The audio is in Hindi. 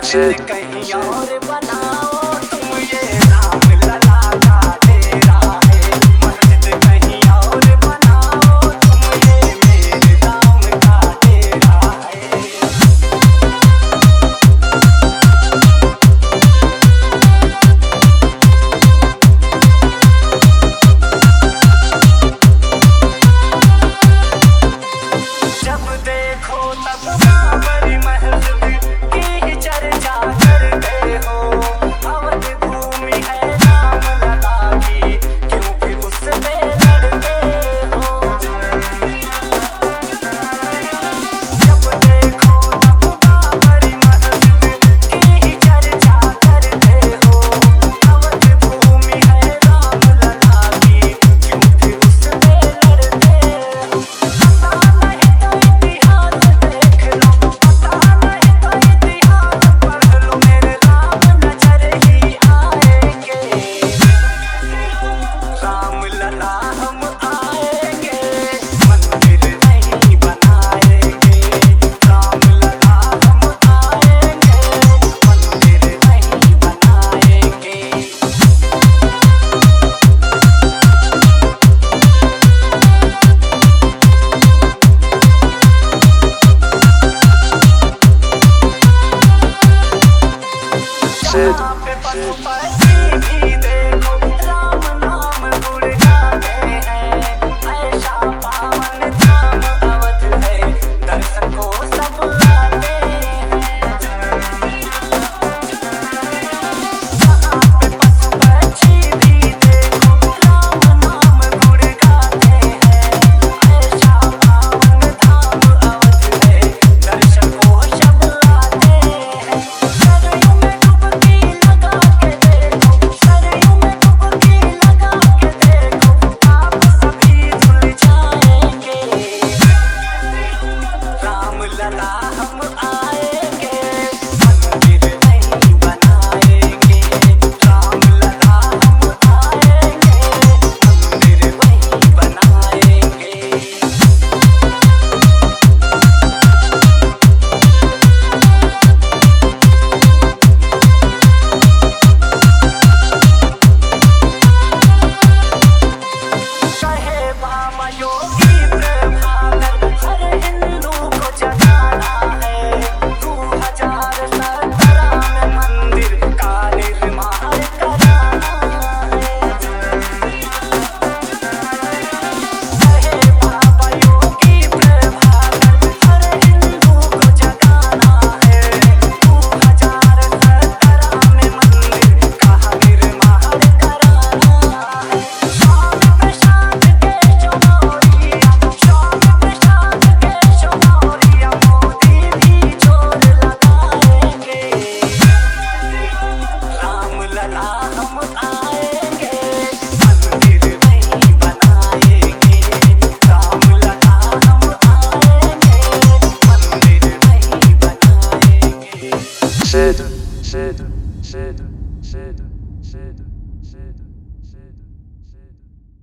मस्जिद कहीं और बनाओ तुम, ये राम लला का डेरा है। मस्जिद कहीं और बनाओ तुम, ये मेरे राम का डेरा है। जब देखो तब बाबरी मस्जिद की ही चर्चा करते हो। अवध भूमि है राम लला की, क्यों फिर उससे लड़ते हो। जब देखो तब बाबरी मस्जिद की ही चर्चा करते हो। अवध भूमि है राम लला की, क्यों फिर उससे लड़ते हो। भी देखो राम नाम गुण गाते हैं। ऐसा पावन धाम अवध है, दर्शन को सब आते हैं। यहाँ पे पशु पक्षी भी देखो राम नाम गुण गाते हैं। ऐसा पावन धाम अवध है, दर्शन को सब आते हैं। सरयू में डुबकी लगा के देखो, सरयू में डुबकी लगा के देखो, आप सभी धुल जाएंगे। राम लला हम आएंगे, मंदिर नहीं बनाएंगे। राम लला हम आएंगे, मंदिर नहीं बनाएंगे। कहे बाबा योगी प्रभाकर, हर हिंदू को जगाना है। 2017 में मंदिर का निर्माण कराना है। कहे बाबा योगी प्रभाकर, हर हिंदू को जगाना है। 2017 में मंदिर का निर्माण कराना है। स्वामी प्रसाद के चौनौरिया, स्वामी प्रसाद के चौनौरिया, मोदी भी जोर लगाएंगे। राम लला हम आएंगे, मंदिर नहीं बनाएंगे। राम लला हम आएंगे, मंदिर नहीं बनाएंगे। Sid.